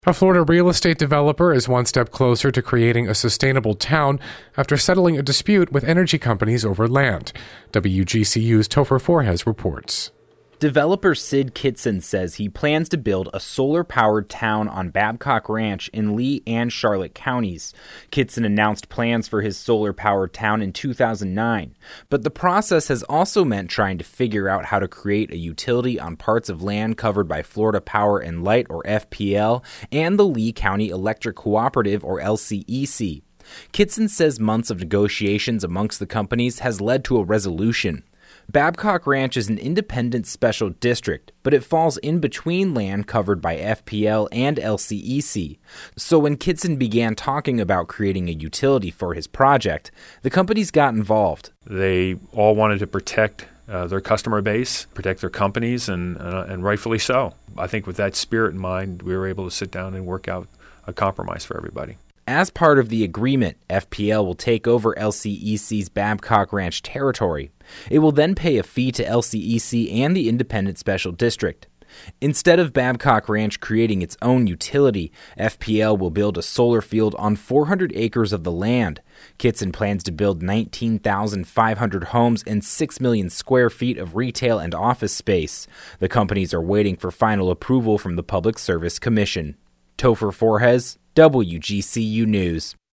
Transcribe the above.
A Florida real estate developer is one step closer to creating a sustainable town after settling a dispute with energy companies over land. WGCU's Topher Forhes reports. Developer Sid Kitson says he plans to build a solar-powered town on Babcock Ranch in Lee and Charlotte counties. Kitson announced plans for his solar-powered town in 2009, but the process has also meant trying to figure out how to create a utility on parts of land covered by Florida Power and Light, or FPL, and the Lee County Electric Cooperative, or LCEC. Kitson says months of negotiations amongst the companies has led to a resolution. Babcock Ranch is an independent special district, but it falls in between land covered by FPL and LCEC. So when Kitson began talking about creating a utility for his project, the companies got involved. They all wanted to protect their customer base, protect their companies, and rightfully so. I think with that spirit in mind, we were able to sit down and work out a compromise for everybody. As part of the agreement, FPL will take over LCEC's Babcock Ranch territory. It will then pay a fee to LCEC and the Independent Special District. Instead of Babcock Ranch creating its own utility, FPL will build a solar field on 400 acres of the land. Kitson plans to build 19,500 homes and 6 million square feet of retail and office space. The companies are waiting for final approval from the Public Service Commission. Topher Forhes, WGCU News.